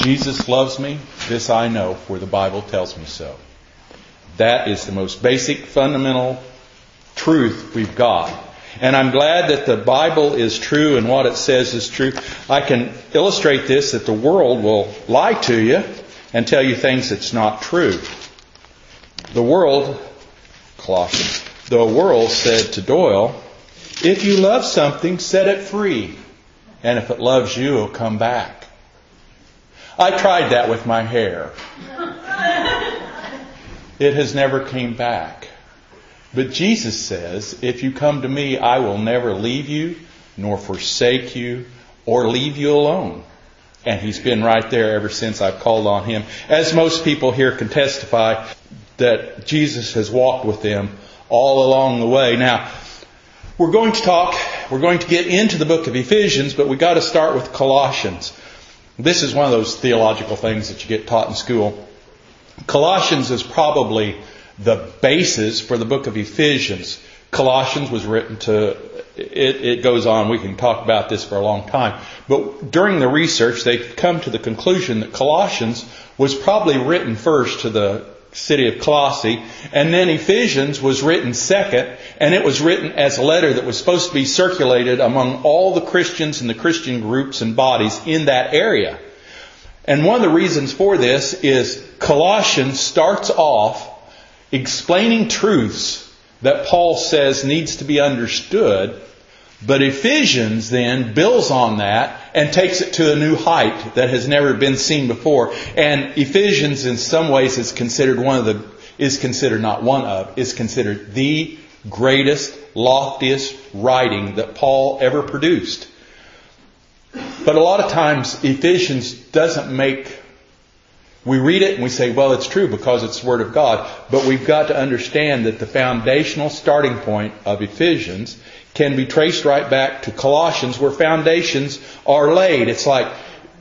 Jesus loves me, this I know, for the Bible tells me so. That is the most basic, fundamental truth we've got. And I'm glad that the Bible is true and what it says is true. I can illustrate this, that the world will lie to you and tell you things that's not true. The world, Colossians, the world said to Doyle, if you love something, set it free. And if it loves you, it'll come back. I tried that with my hair. It has never came back. But Jesus says, if you come to me, I will never leave you, nor forsake you, or leave you alone. And He's been right there ever since I've called on Him. As most people here can testify, that Jesus has walked with them all along the way. Now, we're going to get into the book of Ephesians, but we've got to start with Colossians. This is one of those theological things that you get taught in school. Colossians is probably the basis for the book of Ephesians. Colossians was written to, it goes on, we can talk about this for a long time. But during the research, they've come to the conclusion that Colossians was probably written first to the city of Colossae, and then Ephesians was written second, and it was written as a letter that was supposed to be circulated among all the Christians and the Christian groups and bodies in that area. And one of the reasons for this is Colossians starts off explaining truths that Paul says needs to be understood, but Ephesians then builds on that and takes it to a new height that has never been seen before. And Ephesians in some ways is considered considered the greatest, loftiest writing that Paul ever produced. But a lot of times Ephesians doesn't we read it and we say, well, it's true because it's the Word of God. But we've got to understand that the foundational starting point of Ephesians can be traced right back to Colossians, where foundations are laid. It's like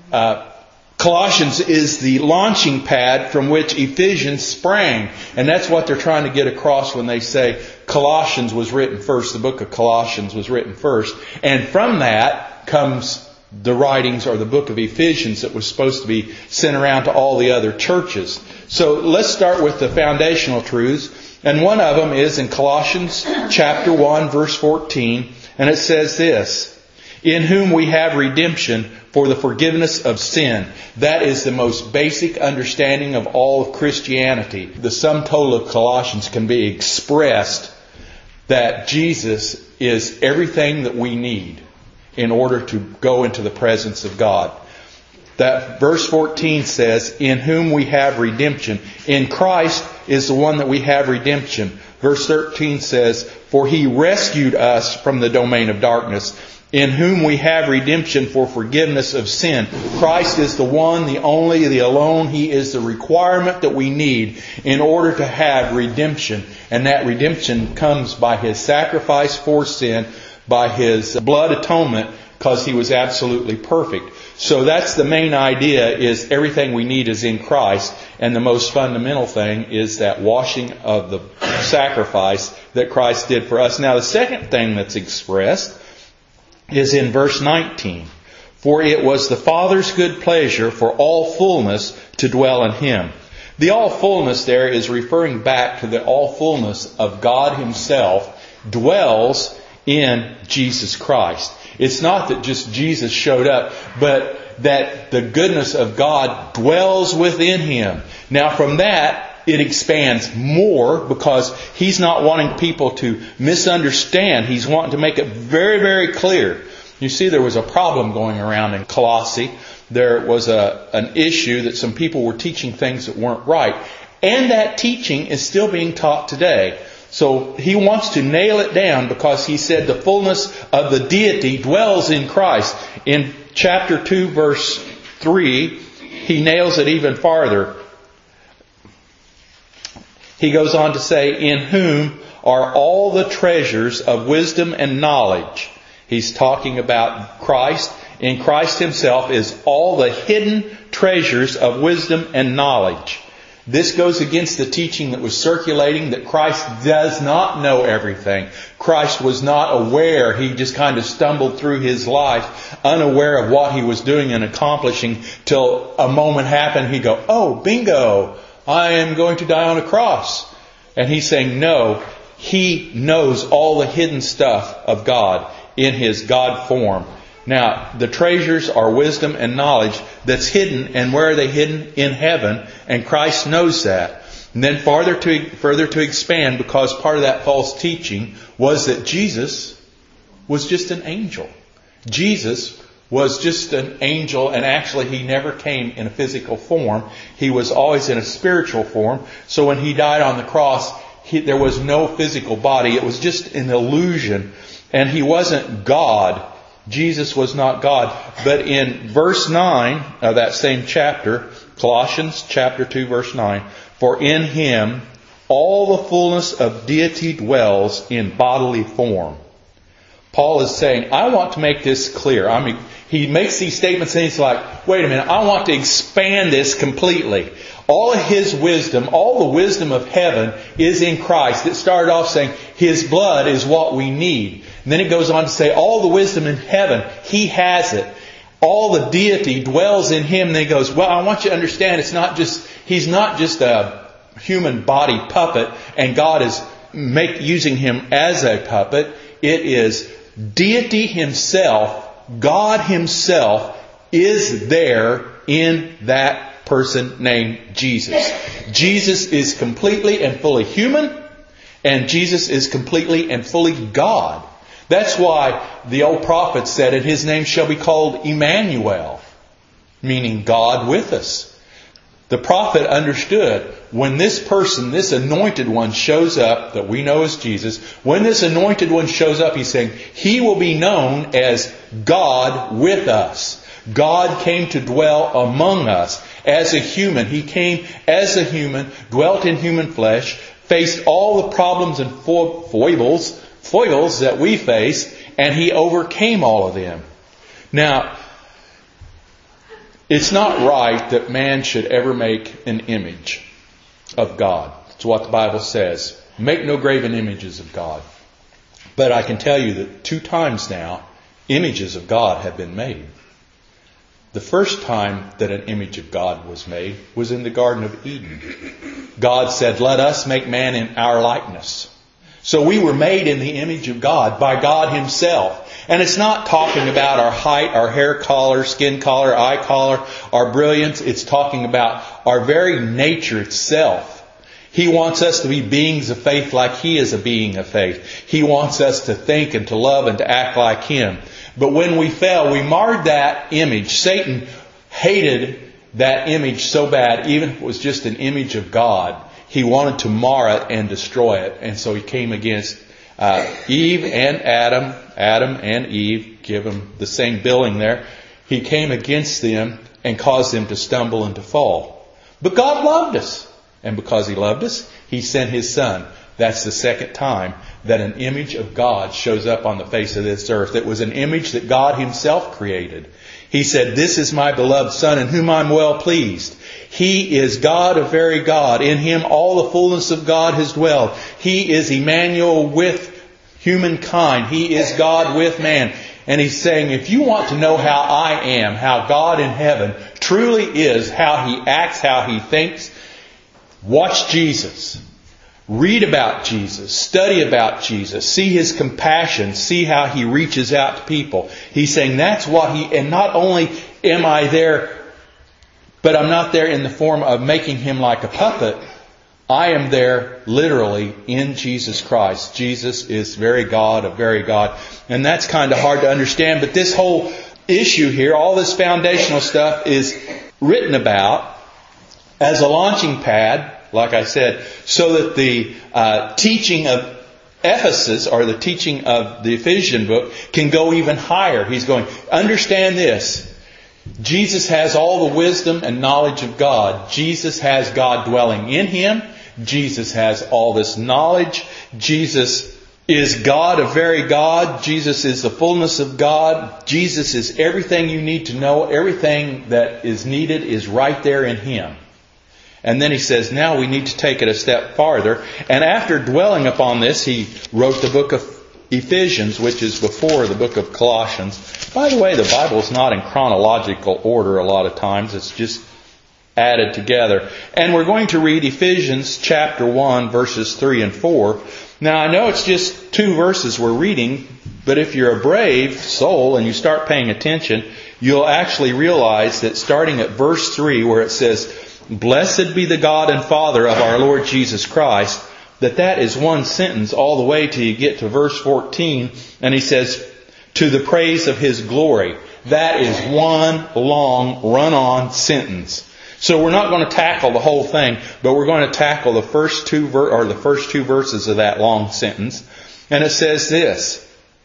Colossians is the launching pad from which Ephesians sprang. And that's what they're trying to get across when they say Colossians was written first. The book of Colossians was written first. And from that comes the writings or the book of Ephesians that was supposed to be sent around to all the other churches. So let's start with the foundational truths. And one of them is in Colossians chapter 1, verse 14. And it says this, in whom we have redemption for the forgiveness of sin. That is the most basic understanding of all of Christianity. The sum total of Colossians can be expressed that Jesus is everything that we need in order to go into the presence of God. That verse 14 says, in whom we have redemption. In Christ is the one that we have redemption. Verse 13 says, for He rescued us from the domain of darkness, in whom we have redemption for forgiveness of sin. Christ is the one, the only, the alone. He is the requirement that we need in order to have redemption. And that redemption comes by His sacrifice for sin, by His blood atonement, because He was absolutely perfect. So that's the main idea, is everything we need is in Christ. And the most fundamental thing is that washing of the sacrifice that Christ did for us. Now the second thing that's expressed is in verse 19. For it was the Father's good pleasure for all fullness to dwell in Him. The all fullness there is referring back to the all fullness of God Himself dwells in Jesus Christ. It's not that just Jesus showed up, but that the goodness of God dwells within Him. Now from that, it expands more because He's not wanting people to misunderstand. He's wanting to make it very, very clear. You see, there was a problem going around in Colossae. There was an issue that some people were teaching things that weren't right. And that teaching is still being taught today. So he wants to nail it down because he said the fullness of the deity dwells in Christ. In chapter 2, verse 3, he nails it even farther. He goes on to say, in whom are all the treasures of wisdom and knowledge. He's talking about Christ. In Christ Himself is all the hidden treasures of wisdom and knowledge. This goes against the teaching that was circulating that Christ does not know everything. Christ was not aware. He just kind of stumbled through His life, unaware of what He was doing and accomplishing, till a moment happened. He'd go, oh, bingo, I am going to die on a cross. And He's saying, no, He knows all the hidden stuff of God in His God form. Now, the treasures are wisdom and knowledge that's hidden. And where are they hidden? In heaven. And Christ knows that. And then further to expand, because part of that false teaching was that Jesus was just an angel. Jesus was just an angel, and actually He never came in a physical form. He was always in a spiritual form. So when He died on the cross, there was no physical body. It was just an illusion. And He wasn't God. Jesus was not God. But in verse 9 of that same chapter, Colossians chapter 2 verse 9, for in Him all the fullness of deity dwells in bodily form. Paul is saying, I want to make this clear. I mean, he makes these statements and he's like, wait a minute, I want to expand this completely. All of His wisdom, all the wisdom of heaven is in Christ. It started off saying His blood is what we need. And then it goes on to say all the wisdom in heaven, He has it. All the deity dwells in Him. And then He goes, well, I want you to understand He's not just a human body puppet and God is using Him as a puppet. It is deity Himself, God Himself is there in that person named Jesus. Jesus is completely and fully human, and Jesus is completely and fully God. That's why the old prophet said, and His name shall be called Emmanuel, meaning God with us. The prophet understood when this person, this anointed one shows up, that we know as Jesus, when this anointed one shows up, he's saying, He will be known as God with us. God came to dwell among us as a human. He came as a human, dwelt in human flesh, faced all the problems and foibles that we face, and He overcame all of them. Now, it's not right that man should ever make an image of God. It's what the Bible says. Make no graven images of God. But I can tell you that 2 times now, images of God have been made. The first time that an image of God was made was in the Garden of Eden. God said, let us make man in our likeness. So we were made in the image of God by God Himself. And it's not talking about our height, our hair color, skin color, eye color, our brilliance. It's talking about our very nature itself. He wants us to be beings of faith like He is a being of faith. He wants us to think and to love and to act like Him. But when we fell, we marred that image. Satan hated that image so bad, even if it was just an image of God. He wanted to mar it and destroy it. And so he came against Eve and Adam. Adam and Eve, give them the same billing there. He came against them and caused them to stumble and to fall. But God loved us. And because He loved us, He sent His Son. That's the second time that an image of God shows up on the face of this earth. It was an image that God Himself created. He said, this is my beloved Son in whom I'm well pleased. He is God, a very God. In Him all the fullness of God has dwelled. He is Emmanuel with humankind. He is God with man. And He's saying, if you want to know how I am, how God in heaven truly is, how He acts, how He thinks, watch Jesus. Read about Jesus. Study about Jesus. See His compassion. See how He reaches out to people. He's saying that's what and not only am I there, but I'm not there in the form of making Him like a puppet. I am there literally in Jesus Christ. Jesus is very God, a very God. And that's kind of hard to understand. But this whole issue here, all this foundational stuff is written about as a launching pad, like I said, so that the teaching of Ephesus or the teaching of the Ephesian book can go even higher. He's going, understand this. Jesus has all the wisdom and knowledge of God. Jesus has God dwelling in Him. Jesus has all this knowledge. Jesus is God, a very God. Jesus is the fullness of God. Jesus is everything you need to know. Everything that is needed is right there in Him. And then he says, now we need to take it a step farther. And after dwelling upon this, he wrote the book of Ephesians, which is before the book of Colossians. By the way, the Bible is not in chronological order a lot of times. It's just added together. And we're going to read Ephesians chapter 1, verses 3 and 4. Now, I know it's just 2 verses we're reading, but if you're a brave soul and you start paying attention, you'll actually realize that starting at verse 3, where it says, "Blessed be the God and Father of our Lord Jesus Christ," that is one sentence all the way till you get to verse 14, and he says, "To the praise of His glory." That is one long run-on sentence. So we're not going to tackle the whole thing, but we're going to tackle the first two verses of that long sentence. And it says this: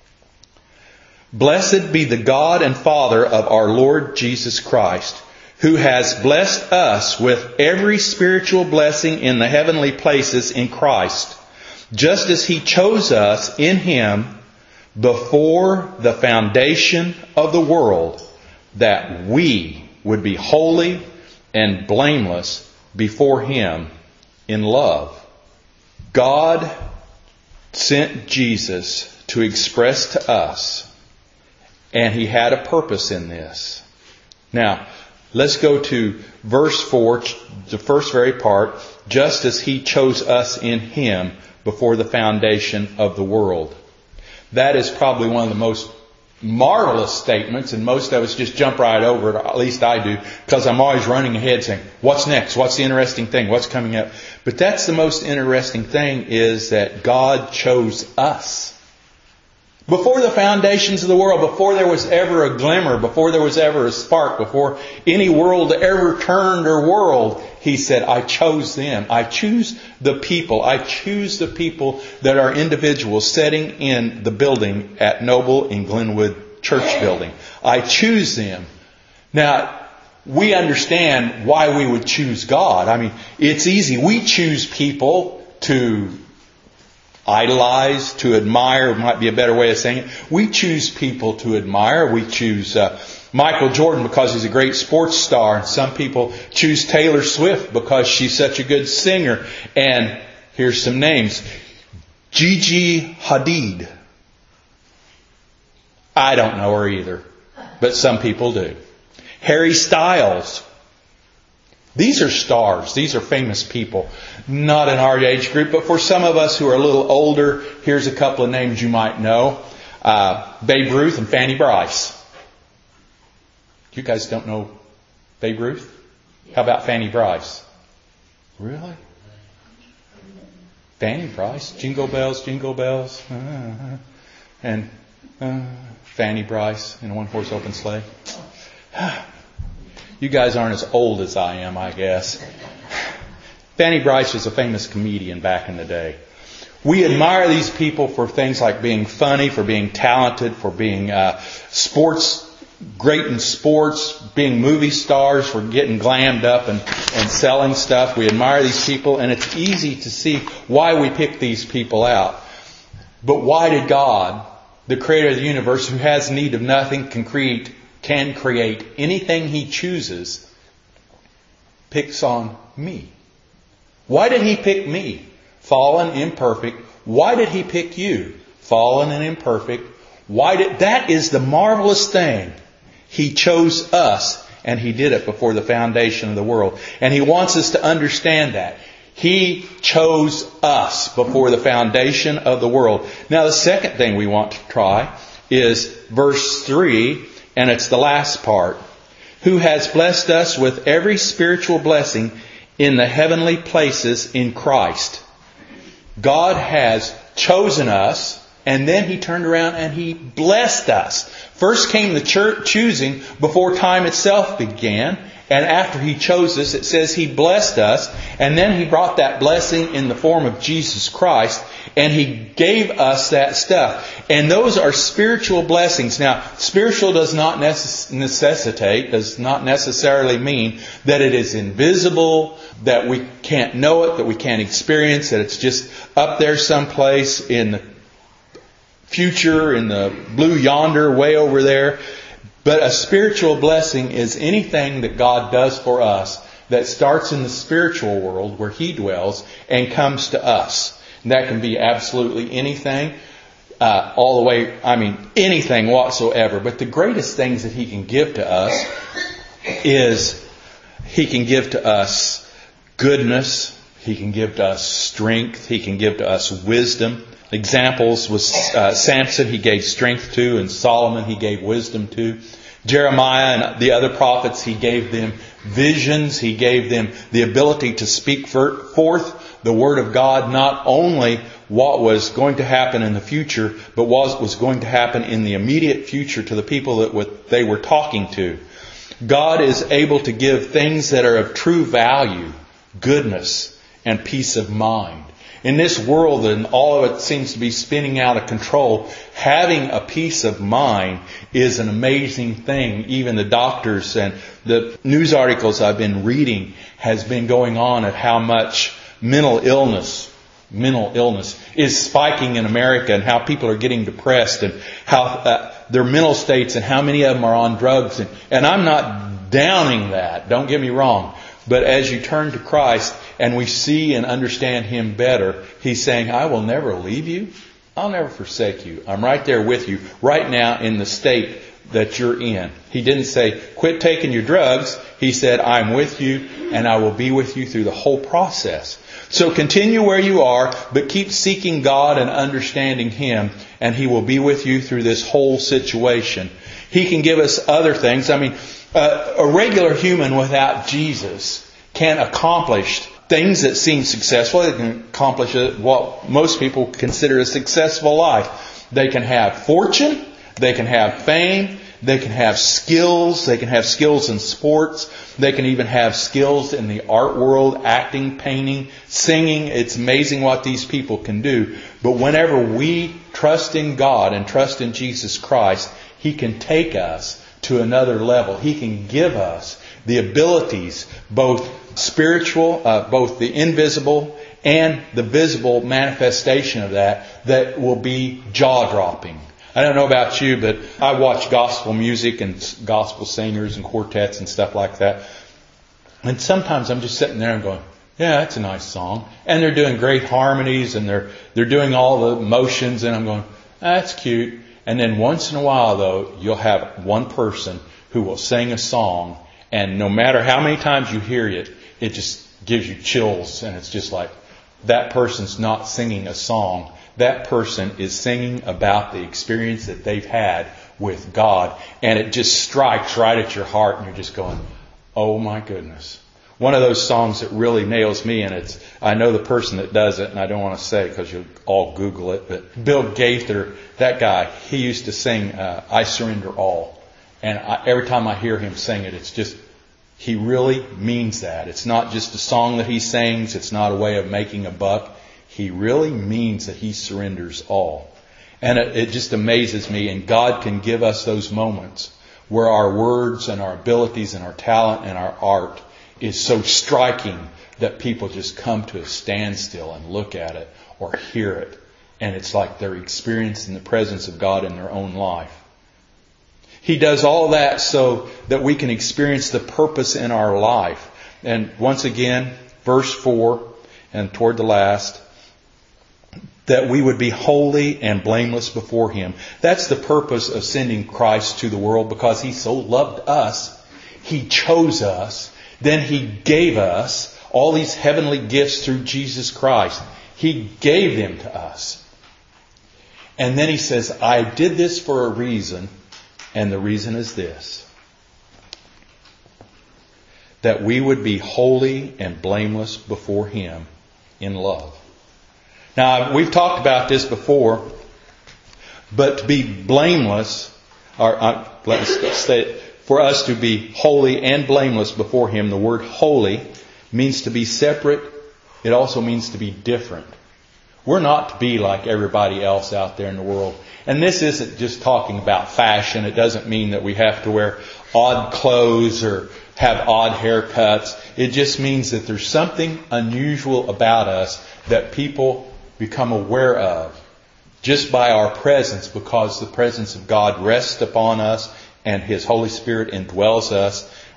"Blessed be the God and Father of our Lord Jesus Christ, who has blessed us with every spiritual blessing in the heavenly places in Christ, just as He chose us in Him before the foundation of the world, that we would be holy and blameless before Him in love." God sent Jesus to express to us, and He had a purpose in this. Now, let's go to verse 4, the first very part, "just as He chose us in Him before the foundation of the world." That is probably one of the most marvelous statements, and most of us just jump right over it, or at least I do, because I'm always running ahead saying, what's next? What's the interesting thing? What's coming up? But that's the most interesting thing, is that God chose us. Before the foundations of the world, before there was ever a glimmer, before there was ever a spark, before any world ever turned or whirled, He said, I chose them. I choose the people. I choose the people that are individuals sitting in the building at Noble in Glenwood Church Building. I choose them. Now, we understand why we would choose God. I mean, it's easy. We choose people to idolize, to admire, might be a better way of saying it. We choose people to admire. We choose Michael Jordan because he's a great sports star. And some people choose Taylor Swift because she's such a good singer. And here's some names. Gigi Hadid. I don't know her either, but some people do. Harry Styles. These are stars. These are famous people. Not in our age group, but for some of us who are a little older, here's a couple of names you might know. Babe Ruth and Fanny Bryce. You guys don't know Babe Ruth? How about Fanny Bryce? Really? Fanny Bryce? Jingle bells, jingle bells. And Fanny Bryce in a one-horse open sleigh. You guys aren't as old as I am, I guess. Fanny Bryce was a famous comedian back in the day. We admire these people for things like being funny, for being talented, for being great in sports, being movie stars, for getting glammed up and selling stuff. We admire these people, and it's easy to see why we pick these people out. But why did God, the creator of the universe, who has need of nothing, can create anything He chooses, picks on me? Why did He pick me, fallen, imperfect? Why did He pick you, fallen and imperfect? That is the marvelous thing. He chose us, and He did it before the foundation of the world. And He wants us to understand that. He chose us before the foundation of the world. Now, the second thing we want to try is verse 3, and it's the last part. Who has blessed us with every spiritual blessing in the heavenly places in Christ. God has chosen us, and then He turned around and He blessed us. First came the choosing before time itself began. And after He chose us, it says He blessed us. And then He brought that blessing in the form of Jesus Christ. And He gave us that stuff. And those are spiritual blessings. Now, spiritual does not necessarily mean that it is invisible, that we can't know it, that we can't experience, that it's just up there someplace in the future, in the blue yonder, way over there. But a spiritual blessing is anything that God does for us that starts in the spiritual world where He dwells and comes to us. And that can be absolutely anything, all the way, anything whatsoever. But the greatest things that He can give to us is He can give to us goodness. He can give to us strength. He can give to us wisdom. Examples was Samson He gave strength to, and Solomon He gave wisdom to. Jeremiah and the other prophets, He gave them visions. He gave them the ability to speak forth the Word of God, not only what was going to happen in the future, but what was going to happen in the immediate future to the people that they were talking to. God is able to give things that are of true value, goodness, and peace of mind. In this world, and all of it seems to be spinning out of control, having a peace of mind is an amazing thing. Even the doctors and the news articles I've been reading has been going on at how much mental illness is spiking in America, and how people are getting depressed, and how their mental states, and how many of them are on drugs. And I'm not downing that, don't get me wrong. But as you turn to Christ and we see and understand Him better, He's saying, I will never leave you. I'll never forsake you. I'm right there with you right now in the state that you're in. He didn't say, quit taking your drugs. He said, I'm with you and I will be with you through the whole process. So continue where you are, but keep seeking God and understanding Him, and He will be with you through this whole situation. He can give us other things. A regular human without Jesus can accomplish things that seem successful. They can accomplish what most people consider a successful life. They can have fortune. They can have fame. They can have skills. They can have skills in sports. They can even have skills in the art world, acting, painting, singing. It's amazing what these people can do. But whenever we trust in God and trust in Jesus Christ, He can take us to another level. He can give us the abilities, both spiritual, both the invisible and the visible manifestation of that will be jaw-dropping. I don't know about you, but I watch gospel music and gospel singers and quartets and stuff like that. And sometimes I'm just sitting there and going, yeah, that's a nice song. And they're doing great harmonies, and they're doing all the motions, and I'm going, that's cute. And then once in a while, though, you'll have one person who will sing a song, and no matter how many times you hear it, it just gives you chills, and it's just like, that person's not singing a song. That person is singing about the experience that they've had with God, and it just strikes right at your heart, and you're just going, oh my goodness. One of those songs that really nails me, and I know the person that does it, and I don't want to say because you'll all Google it, but Bill Gaither, that guy, he used to sing I Surrender All. And every time I hear him sing it, it's just, he really means that. It's not just a song that he sings. It's not a way of making a buck. He really means that he surrenders all. And it just amazes me, and God can give us those moments where our words and our abilities and our talent and our art is so striking that people just come to a standstill and look at it or hear it. And it's like they're experiencing the presence of God in their own life. He does all that so that we can experience the purpose in our life. And once again, verse 4 and toward the last, that we would be holy and blameless before Him. That's the purpose of sending Christ to the world, because He so loved us. He chose us. Then He gave us all these heavenly gifts through Jesus Christ. He gave them to us. And then He says, I did this for a reason, and the reason is this: that we would be holy and blameless before Him in love. Now, we've talked about this before, but to be blameless, let's say, for us to be holy and blameless before Him, the word holy means to be separate. It also means to be different. We're not to be like everybody else out there in the world. And this isn't just talking about fashion. It doesn't mean that we have to wear odd clothes or have odd haircuts. It just means that there's something unusual about us that people become aware of just by our presence, because the presence of God rests upon us and His Holy Spirit indwells us.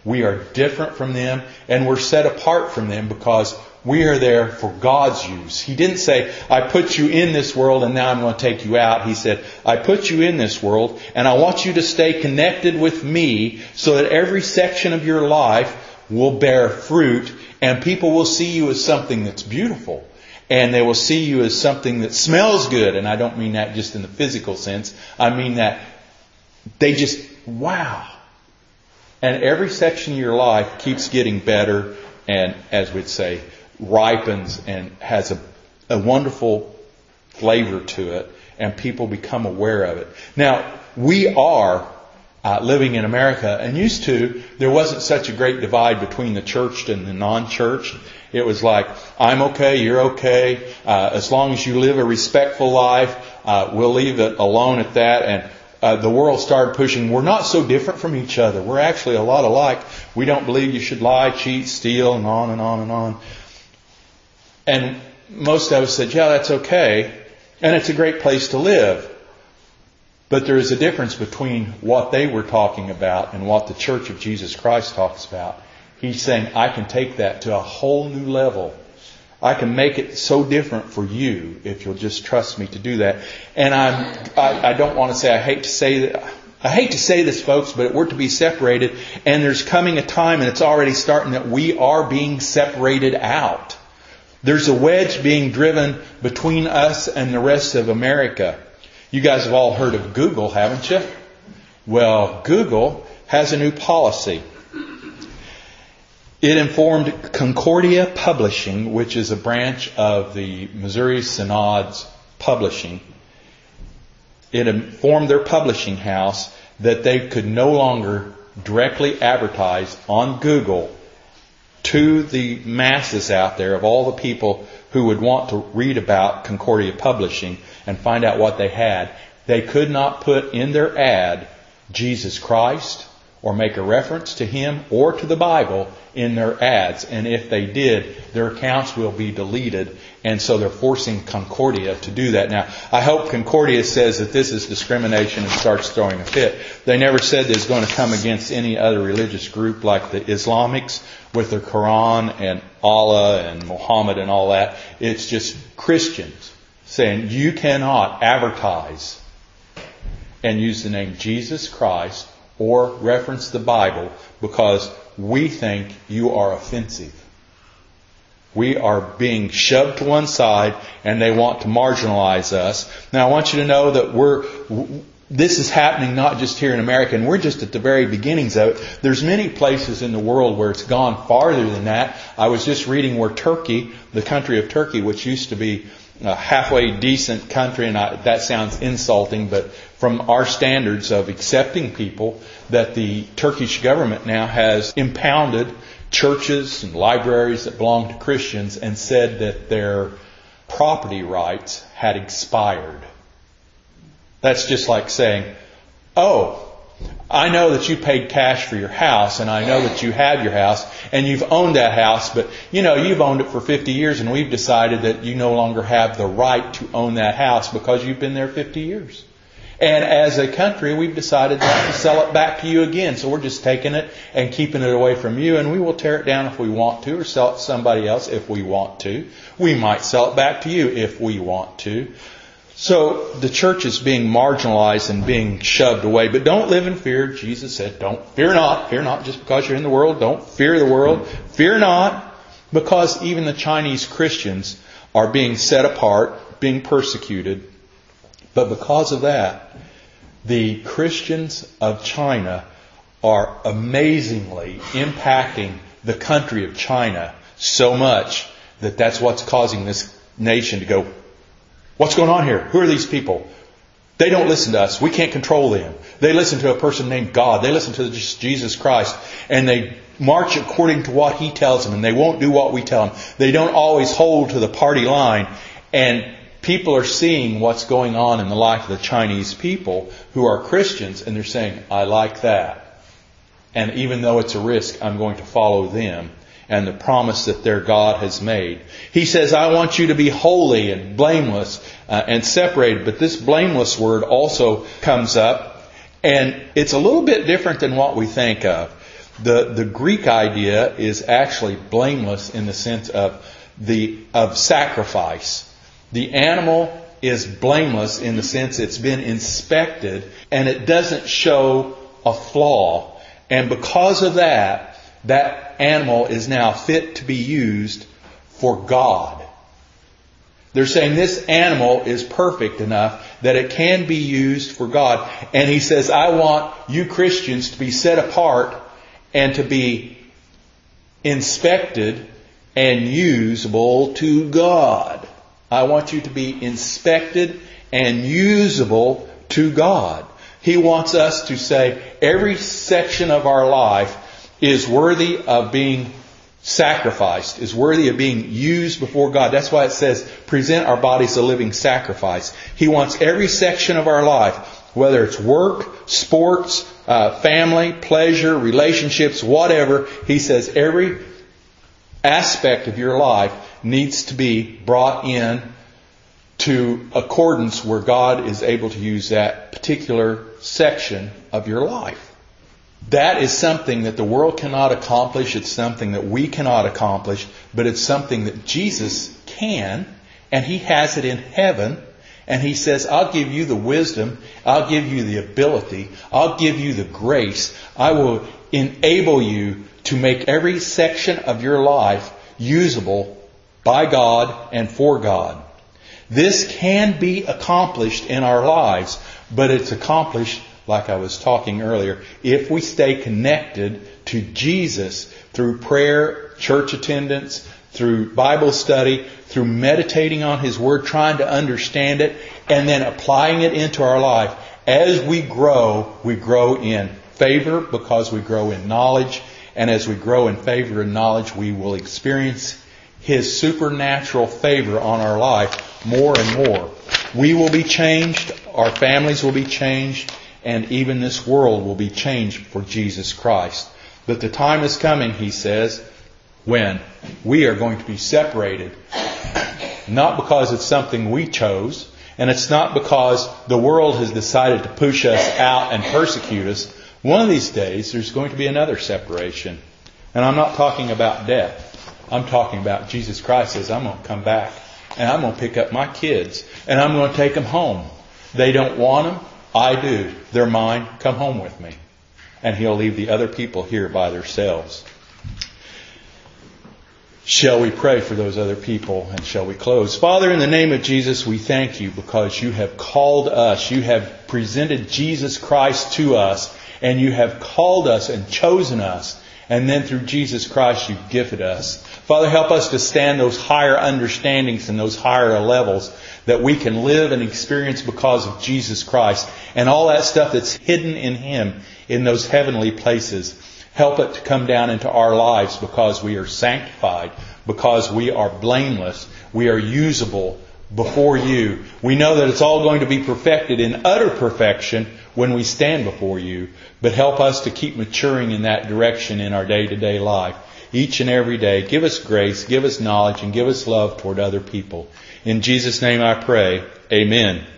We are different from them, and we're set apart from them because we are there for God's use. He didn't say, I put you in this world and now I'm going to take you out. He said, I put you in this world and I want you to stay connected with me so that every section of your life will bear fruit and people will see you as something that's beautiful. And they will see you as something that smells good. And I don't mean that just in the physical sense. I mean that they just, wow. And every section of your life keeps getting better and, as we'd say, ripens and has a wonderful flavor to it. And people become aware of it. Now, we are living in America, and used to, there wasn't such a great divide between the church and the non-church. It was like, I'm okay, you're okay. As long as you live a respectful life, we'll leave it alone at that. And the world started pushing, we're not so different from each other. We're actually a lot alike. We don't believe you should lie, cheat, steal, and on and on and on. And most of us said, yeah, that's okay. And it's a great place to live. But there is a difference between what they were talking about and what the Church of Jesus Christ talks about. He's saying, I can take that to a whole new level. I can make it so different for you if you'll just trust me to do that. And I don't want to say, I hate to say this, folks, but we're to be separated. And there's coming a time, and it's already starting, that we are being separated out. There's a wedge being driven between us and the rest of America. You guys have all heard of Google, haven't you? Well, Google has a new policy. It informed Concordia Publishing, which is a branch of the Missouri Synod's publishing. It informed their publishing house that they could no longer directly advertise on Google to the masses out there of all the people who would want to read about Concordia Publishing and find out what they had. They could not put in their ad Jesus Christ or make a reference to Him or to the Bible in their ads. And if they did, their accounts will be deleted. And so they're forcing Concordia to do that. Now, I hope Concordia says that this is discrimination and starts throwing a fit. They never said that it's going to come against any other religious group like the Islamics with their Quran and Allah and Muhammad and all that. It's just Christians saying you cannot advertise and use the name Jesus Christ or reference the Bible because we think you are offensive. We are being shoved to one side and they want to marginalize us. Now I want you to know that this is happening not just here in America, and we're just at the very beginnings of it. There's many places in the world where it's gone farther than that. I was just reading where Turkey, the country of Turkey, which used to be a halfway decent country, and that sounds insulting, but from our standards of accepting people, that the Turkish government now has impounded churches and libraries that belong to Christians and said that their property rights had expired. That's just like saying, oh, I know that you paid cash for your house, and I know that you have your house, and you've owned that house, but you've owned it for 50 years, and we've decided that you no longer have the right to own that house because you've been there 50 years. And as a country, we've decided not to sell it back to you again. So we're just taking it and keeping it away from you, and we will tear it down if we want to, or sell it to somebody else if we want to. We might sell it back to you if we want to. So the church is being marginalized and being shoved away. But don't live in fear. Jesus said, fear not just because you're in the world. Don't fear the world. Fear not, because even the Chinese Christians are being set apart, being persecuted. But because of that, the Christians of China are amazingly impacting the country of China so much that that's what's causing this nation to go, what's going on here? Who are these people? They don't listen to us. We can't control them. They listen to a person named God. They listen to Jesus Christ. And they march according to what He tells them. And they won't do what we tell them. They don't always hold to the party line. And people are seeing what's going on in the life of the Chinese people who are Christians. And they're saying, I like that. And even though it's a risk, I'm going to follow them and the promise that their God has made. He says, I want you to be holy and blameless and separated. But this blameless word also comes up, and it's a little bit different than what we think of. The Greek idea is actually blameless in the sense of sacrifice. The animal is blameless in the sense it's been inspected and it doesn't show a flaw. And because of that, that animal is now fit to be used for God. They're saying this animal is perfect enough that it can be used for God. And he says, I want you Christians to be set apart and to be inspected and usable to God. I want you to be inspected and usable to God. He wants us to say every section of our life is worthy of being sacrificed, is worthy of being used before God. That's why it says, present our bodies a living sacrifice. He wants every section of our life, whether it's work, sports, family, pleasure, relationships, whatever. He says every aspect of your life needs to be brought in to accordance where God is able to use that particular section of your life. That is something that the world cannot accomplish. It's something that we cannot accomplish. But it's something that Jesus can. And He has it in heaven. And He says, I'll give you the wisdom. I'll give you the ability. I'll give you the grace. I will enable you to make every section of your life usable by God and for God. This can be accomplished in our lives. But it's accomplished, like I was talking earlier, if we stay connected to Jesus through prayer, church attendance, through Bible study, through meditating on His Word, trying to understand it, and then applying it into our life. As we grow in favor because we grow in knowledge. And as we grow in favor and knowledge, we will experience His supernatural favor on our life more and more. We will be changed, our families will be changed, and even this world will be changed for Jesus Christ. But the time is coming, He says, when we are going to be separated. Not because it's something we chose, and it's not because the world has decided to push us out and persecute us. One of these days, there's going to be another separation. And I'm not talking about death. I'm talking about Jesus Christ says, I'm going to come back. And I'm going to pick up my kids. And I'm going to take them home. They don't want them. I do. They're mine. Come home with me. And He'll leave the other people here by themselves. Shall we pray for those other people and shall we close? Father, in the name of Jesus, we thank You because You have called us. You have presented Jesus Christ to us. And You have called us and chosen us. And then through Jesus Christ, You've gifted us. Father, help us to stand those higher understandings and those higher levels that we can live and experience because of Jesus Christ. And all that stuff that's hidden in Him in those heavenly places. Help it to come down into our lives because we are sanctified, because we are blameless, we are usable before You. We know that it's all going to be perfected in utter perfection when we stand before You. But help us to keep maturing in that direction in our day-to-day life. Each and every day, give us grace, give us knowledge, and give us love toward other people. In Jesus' name I pray. Amen.